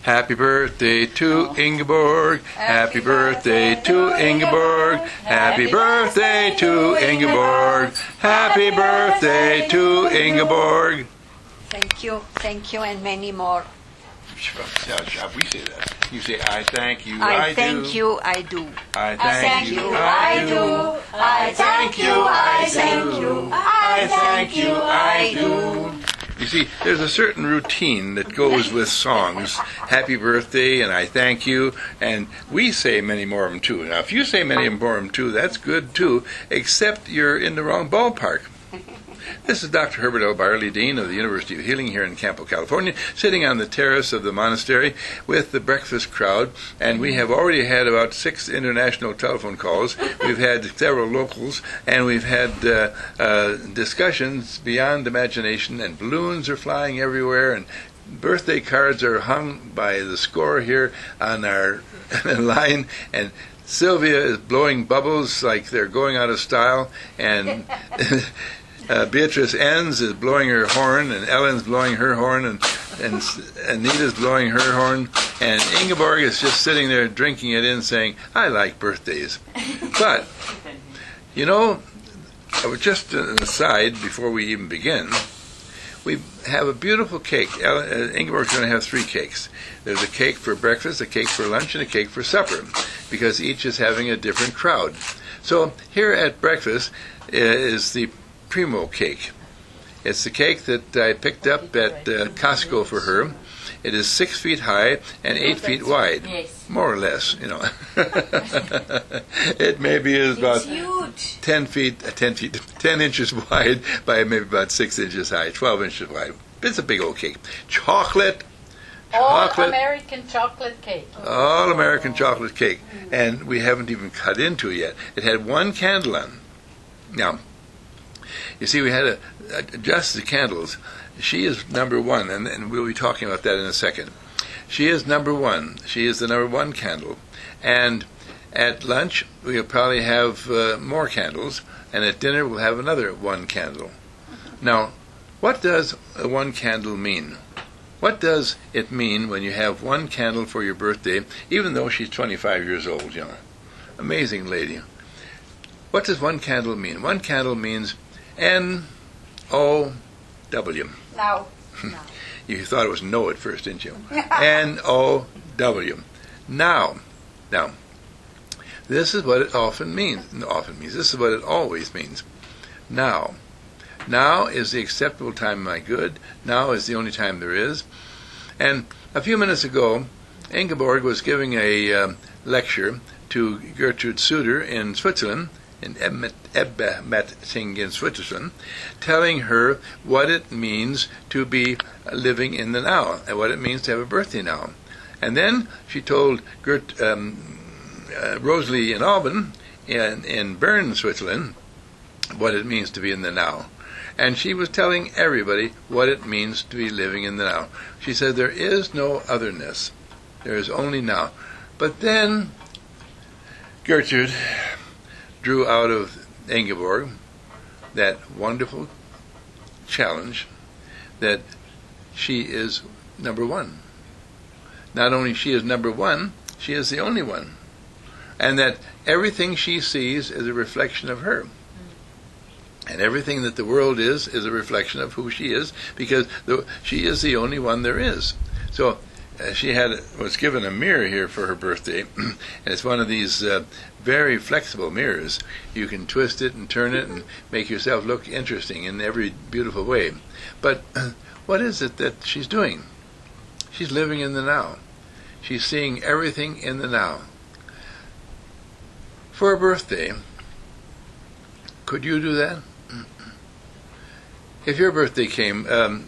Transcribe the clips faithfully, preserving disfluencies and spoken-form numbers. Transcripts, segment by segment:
Happy birthday to Ingeborg. Happy birthday to Ingeborg. Happy birthday to Ingeborg. Happy birthday to Ingeborg. Thank you, thank you, and many more. We say that. You say, I thank you, I, I thank do. you, I do. I I thank you, I do. I thank you, I thank you. I thank you, I do. You see, there's a certain routine that goes with songs. Happy birthday, and I thank you, and we say many more of them too. Now, if you say many more of them too, that's good too, except you're in the wrong ballpark. This is Doctor Herbert L. Barley, Dean of the University of Healing here in Campo, California, sitting on the terrace of the monastery with the breakfast crowd, and we have already had about six international telephone calls. We've had several locals, and we've had uh, uh, discussions beyond imagination, and balloons are flying everywhere, and birthday cards are hung by the score here on our line, and Sylvia is blowing bubbles like they're going out of style, and Uh, Beatrice Enns is blowing her horn, and Ellen's blowing her horn, and, and Anita's blowing her horn, and Ingeborg is just sitting there drinking it in, saying, I like birthdays. But, you know, just an aside before we even begin, we have a beautiful cake. Ellen, uh, Ingeborg's going to have three cakes. There's a cake for breakfast, a cake for lunch, and a cake for supper, because each is having a different crowd. So here at breakfast is the Primo cake. It's the cake that I picked up at uh, Costco for her. It is six feet high and eight feet wide, yes. More or less, you know. It maybe is about huge. ten feet, uh, ten feet, ten inches wide by maybe about six inches high, twelve inches wide. It's a big old cake. Chocolate. All Chocolate. American chocolate cake. All American chocolate cake, and we haven't even cut into it yet. It had one candle on. Now, you see, we had to adjust the candles. She is number one, and, and we'll be talking about that in a second. She is number one. She is the number one candle. And at lunch, we'll probably have uh, more candles, and at dinner, we'll have another one candle. Now, what does a one candle mean? What does it mean when you have one candle for your birthday, even though she's twenty-five years old, you know? Amazing lady. What does one candle mean? One candle means N O W. Now. You thought it was no at first, didn't you? N O W. Now. Now. This is what it often means. Often means. This is what it always means. Now. Now is the acceptable time, my good. Now is the only time there is. And a few minutes ago, Ingeborg was giving a um, lecture to Gertrude Suder in Switzerland, in Ebmeting in Switzerland, telling her what it means to be living in the now, and what it means to have a birthday now. And then she told Gert, um, uh, Rosalie in Alban, in, in Bern, Switzerland, what it means to be in the now. And she was telling everybody what it means to be living in the now. She said, there is no otherness. There is only now. But then Gertrude drew out of Ingeborg that wonderful challenge that she is number one. Not only she is number one, she is the only one. And that everything she sees is a reflection of her. And everything that the world is, is a reflection of who she is, because the, she is the only one there is. So uh, she had was given a mirror here for her birthday, and it's one of these uh, very flexible mirrors. You can twist it and turn it and make yourself look interesting in every beautiful way. But what is it that she's doing? She's living in the now. She's seeing everything in the now. For a birthday, could you do that? If your birthday came, um,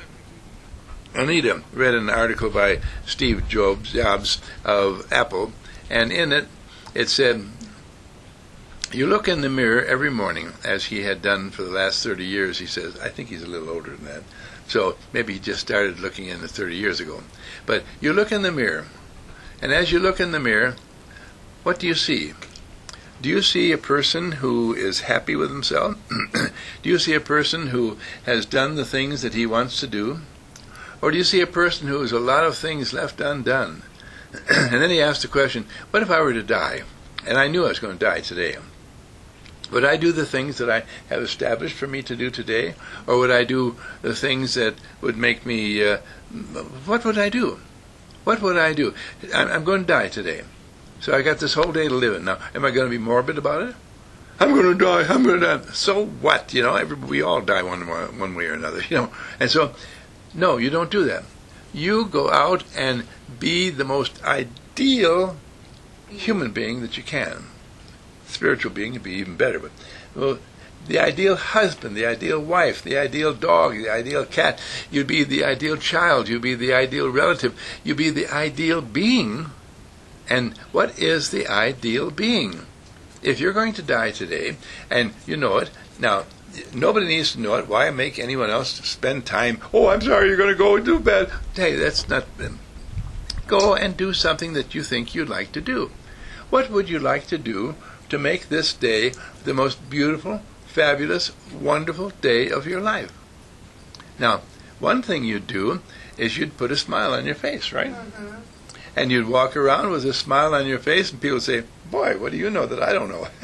Anita read an article by Steve Jobs, Jobs of Apple, and in it, it said, you look in the mirror every morning, as he had done for the last thirty years, he says. I think he's a little older than that. So maybe he just started looking in it thirty years ago. But you look in the mirror, and as you look in the mirror, what do you see? Do you see a person who is happy with himself? Do you see a person who has done the things that he wants to do? Or do you see a person who has a lot of things left undone? And then he asks the question, what if I were to die? And I knew I was going to die today. Would I do the things that I have established for me to do today? Or would I do the things that would make me, uh, what would I do? What would I do? I'm, I'm going to die today. So I got this whole day to live in. Now, am I going to be morbid about it? I'm going to die, I'm going to die. So what? You know, every, we all die one, one way or another, you know. And so, no, you don't do that. You go out and be the most ideal human being that you can. Spiritual being would be even better, but well, the ideal husband, the ideal wife, the ideal dog, the ideal cat, you'd be the ideal child, you'd be the ideal relative, you'd be the ideal being. And what is the ideal being? If you're going to die today, and you know it, now, nobody needs to know it. Why make anyone else spend time? Oh, I'm sorry, you're going to go do bad. Hey, that's not... Go and do something that you think you'd like to do. What would you like to do to make this day the most beautiful, fabulous, wonderful day of your life? Now, one thing you'd do is you'd put a smile on your face, right? Mm-hmm. And you'd walk around with a smile on your face, and people say, boy, what do you know that I don't know?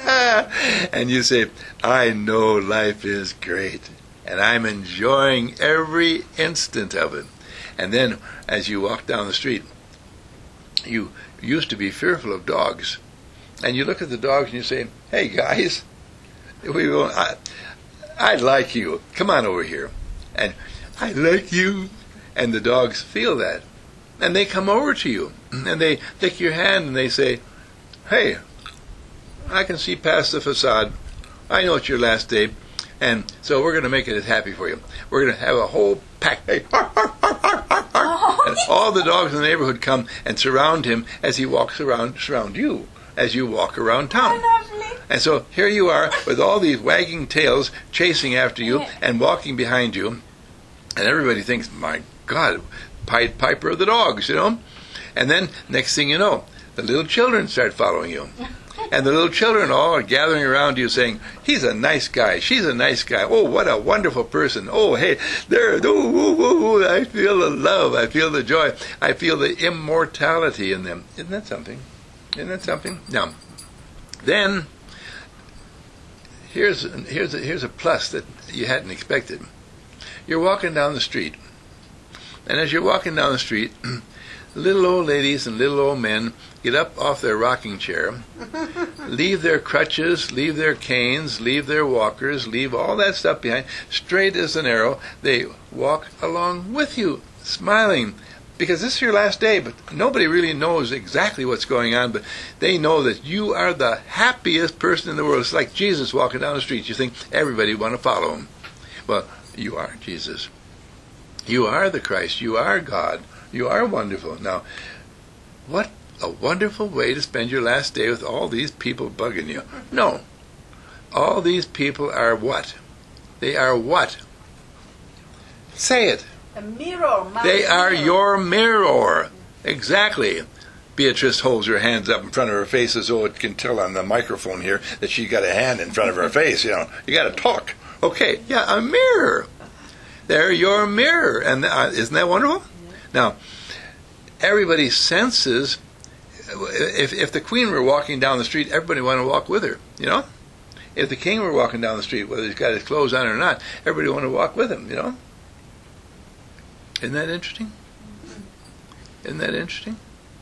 And you say, I know life is great, and I'm enjoying every instant of it. And then, as you walk down the street, you used to be fearful of dogs. And you look at the dogs and you say, hey, guys, we will, I, I like you. Come on over here. And I like you. And the dogs feel that. And they come over to you. And they take your hand and they say, hey, I can see past the facade. I know it's your last day. And so we're going to make it as happy for you. We're going to have a whole pack. Hey, arf, arf, arf, arf, arf, arf. And all the dogs in the neighborhood come and surround him as he walks around, surround you, as you walk around town. And so here you are with all these wagging tails chasing after you and walking behind you. And everybody thinks, my God, Pied Piper of the dogs, you know. And then next thing you know, the little children start following you. And the little children all are gathering around you saying, he's a nice guy, she's a nice guy, oh, what a wonderful person, oh, hey, there, ooh, ooh, ooh, I feel the love, I feel the joy, I feel the immortality in them. Isn't that something? Isn't that something? Now, then, here's, here's, a, here's a plus that you hadn't expected. You're walking down the street, and as you're walking down the street, little old ladies and little old men get up off their rocking chair, leave their crutches, leave their canes, leave their walkers, leave all that stuff behind, straight as an arrow. They walk along with you, smiling, because this is your last day, but nobody really knows exactly what's going on, but they know that you are the happiest person in the world. It's like Jesus walking down the street. You think everybody would want to follow him. Well, you are Jesus. You are the Christ. You are God. You are wonderful. Now, what a wonderful way to spend your last day with all these people bugging you. No. All these people are what? They are what? Say it. A mirror. My They are mirror. your mirror. Exactly. Beatrice holds her hands up in front of her face as though it can tell on the microphone here that she's got a hand in front of her face. You know, you got to talk. Okay, yeah, a mirror. They're your mirror. And uh, isn't that wonderful? Now, everybody senses, if if the queen were walking down the street, everybody would want to walk with her, you know? If the king were walking down the street, whether he's got his clothes on or not, everybody would want to walk with him, you know? Isn't that interesting? Isn't that interesting?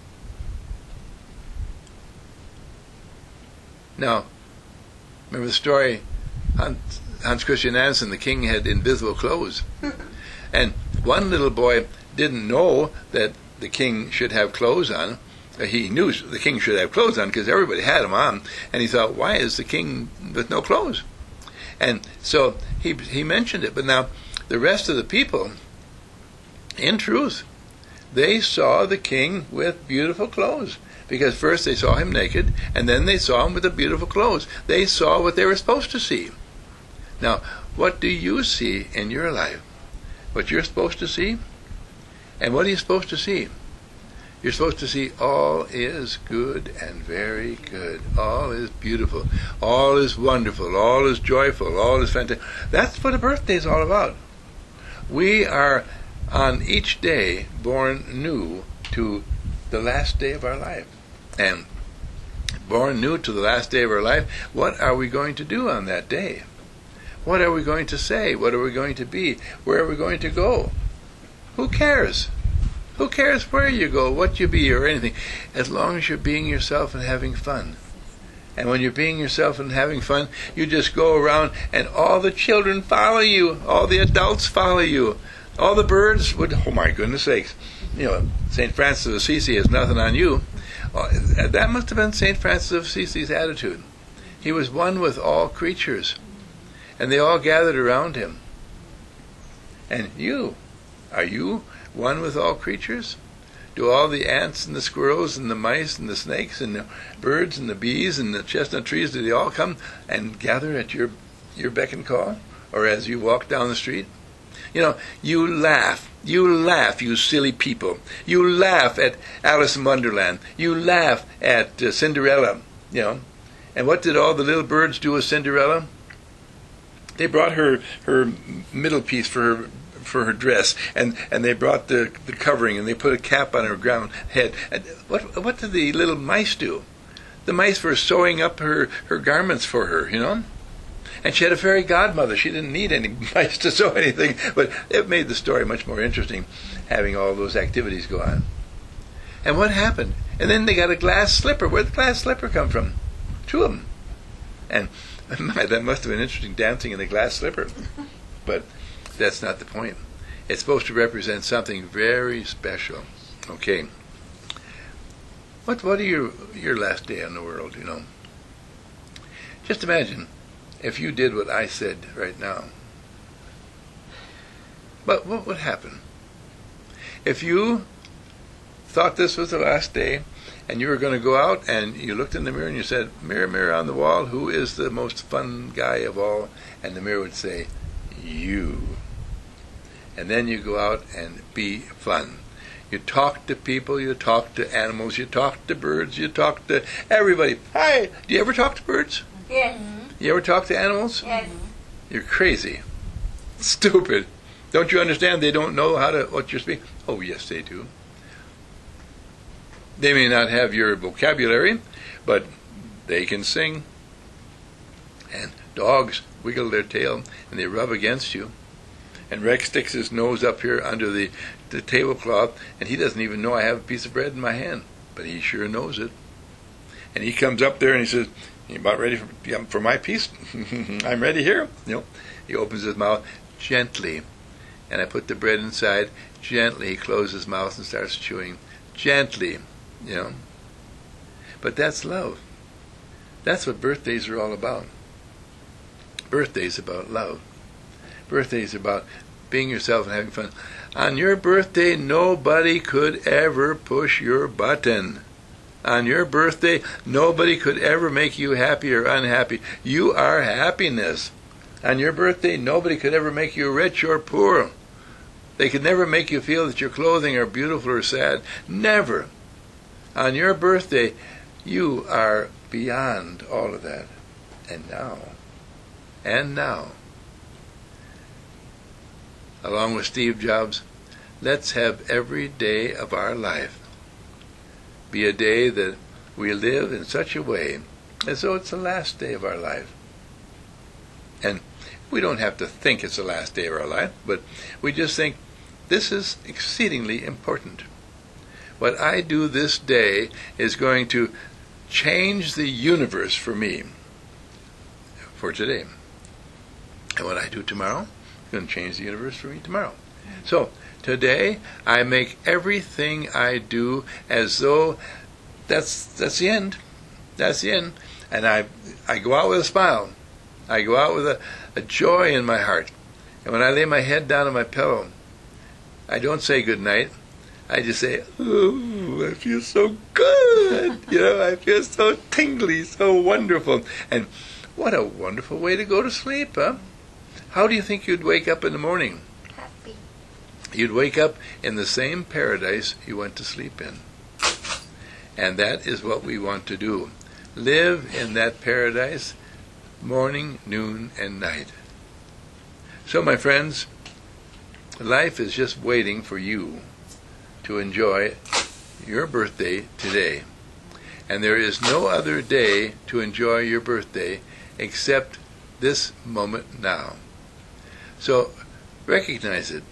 Now, remember the story, Hans, Hans Christian Andersen, the king had invisible clothes. And one little boy didn't know that the king should have clothes on. He knew the king should have clothes on because everybody had them on. And he thought, why is the king with no clothes? And so he he mentioned it. But now, the rest of the people, in truth, they saw the king with beautiful clothes. Because first they saw him naked, and then they saw him with the beautiful clothes. They saw what they were supposed to see. Now, what do you see in your life? What you're supposed to see? And what are you supposed to see? You're supposed to see all is good and very good. All is beautiful. All is wonderful. All is joyful. All is fantastic. That's what a birthday is all about. We are on each day born new to the last day of our life. And born new to the last day of our life, what are we going to do on that day? What are we going to say? What are we going to be? Where are we going to go? Who cares? Who cares where you go, what you be, or anything, as long as you're being yourself and having fun. And when you're being yourself and having fun, you just go around and all the children follow you, all the adults follow you, all the birds would, oh my goodness sakes, you know, Saint Francis of Assisi has nothing on you. Uh, that must have been Saint Francis of Assisi's attitude. He was one with all creatures, and they all gathered around him. And you, are you one with all creatures? Do all the ants and the squirrels and the mice and the snakes and the birds and the bees and the chestnut trees, do they all come and gather at your your beck and call? Or as you walk down the street? You know, you laugh. You laugh, you silly people. You laugh at Alice in Wonderland. You laugh at uh, Cinderella, you know. And what did all the little birds do with Cinderella? They brought her her middle piece for her for her dress, and, and they brought the, the covering, and they put a cap on her ground head. And what what did the little mice do? The mice were sewing up her, her garments for her, you know. And she had a fairy godmother. She didn't need any mice to sew anything, but it made the story much more interesting, having all those activities go on. And what happened? And then they got a glass slipper. Where did the glass slipper come from? Two of them. And my, that must have been interesting, dancing in the glass slipper. But that's not the point. It's supposed to represent something very special. Okay. What what are your your last day on the world, you know? Just imagine if you did what I said right now. But what would happen? If you thought this was the last day and you were going to go out and you looked in the mirror and you said, "Mirror, mirror on the wall, who is the most fun guy of all?" And the mirror would say, "You." And then you go out and be fun. You talk to people, you talk to animals, you talk to birds, you talk to everybody. Hi, do you ever talk to birds? Yes. You ever talk to animals? Yes. You're crazy. Stupid. Don't you understand they don't know how to, what you're speaking? Oh, yes, they do. They may not have your vocabulary, but they can sing. And dogs wiggle their tail and they rub against you. And Rex sticks his nose up here under the, the tablecloth, and he doesn't even know I have a piece of bread in my hand, but he sure knows it. And he comes up there and he says, "You about ready for, yeah, for my piece?" "I'm ready here." You know, he opens his mouth gently, and I put the bread inside. Gently, he closes his mouth and starts chewing. Gently, you know. But that's love. That's what birthdays are all about. Birthdays about love. Birthdays about being yourself and having fun. On your birthday, nobody could ever push your button. On your birthday, nobody could ever make you happy or unhappy. You are happiness. On your birthday, nobody could ever make you rich or poor. They could never make you feel that your clothing are beautiful or sad. Never. On your birthday, you are beyond all of that. And now, and now, along with Steve Jobs, let's have every day of our life be a day that we live in such a way as though it's the last day of our life. And we don't have to think it's the last day of our life, but we just think this is exceedingly important. What I do this day is going to change the universe for me, for today. And what I do tomorrow is going to change the universe for me tomorrow. So, today, I make everything I do as though that's that's the end. That's the end. And I I go out with a smile. I go out with a, a joy in my heart. And when I lay my head down on my pillow, I don't say good night. I just say, "Oh, I feel so good." You know, I feel so tingly, so wonderful. And what a wonderful way to go to sleep, huh? How do you think you'd wake up in the morning? Happy. You'd wake up in the same paradise you went to sleep in. And that is what we want to do. Live in that paradise morning, noon, and night. So, my friends, life is just waiting for you to enjoy your birthday today. And there is no other day to enjoy your birthday except this moment now. So recognize it.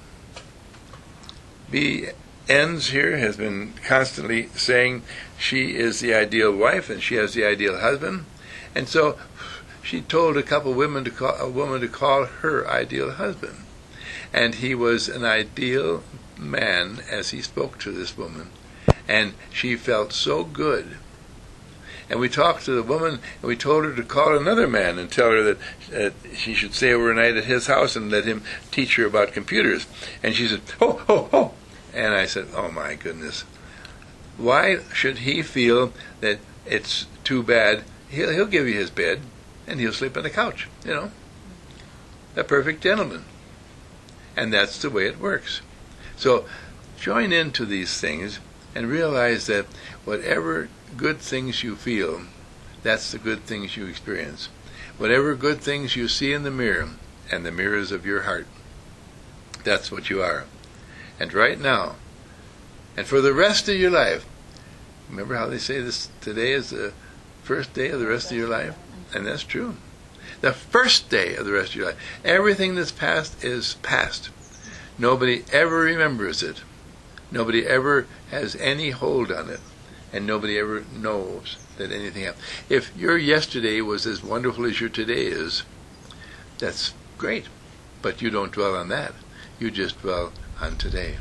B. Enns here has been constantly saying she is the ideal wife and she has the ideal husband. And so she told a couple of women to call a woman to call her ideal husband. And he was an ideal man as he spoke to this woman. And she felt so good. And we talked to the woman, and we told her to call another man and tell her that uh, she should stay overnight at his house and let him teach her about computers. And she said, oh, oh, oh. And I said, oh my goodness. Why should he feel that it's too bad? He'll, he'll give you his bed, and he'll sleep on the couch, you know. A perfect gentleman. And that's the way it works. So join into these things and realize that whatever good things you feel, that's the good things you experience. Whatever good things you see in the mirror, and the mirrors of your heart, that's what you are. And right now, and for the rest of your life, remember how they say this, today is the first day of the rest of your life? And that's true. The first day of the rest of your life. Everything that's past is past. Nobody ever remembers it. Nobody ever has any hold on it. And nobody ever knows that anything happened. If your yesterday was as wonderful as your today is, that's great. But you don't dwell on that. You just dwell on today.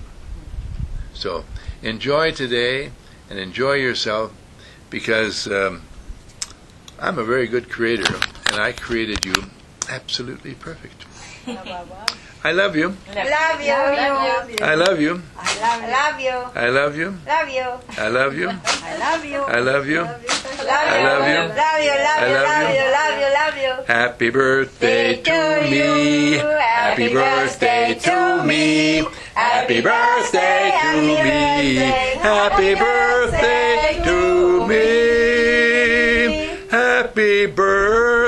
So enjoy today and enjoy yourself, because um, I'm a very good creator, and I created you absolutely perfect. I love you. Love you. Love you. I love you. I love you. I love you. Love you. I love you. I love you. I love you. Love I love you. Love you. Love I you. love Love you. you. Love you. Love you. Happy birthday to me. Happy birthday to me. Happy birthday to me. Happy birthday to me. Happy birthday.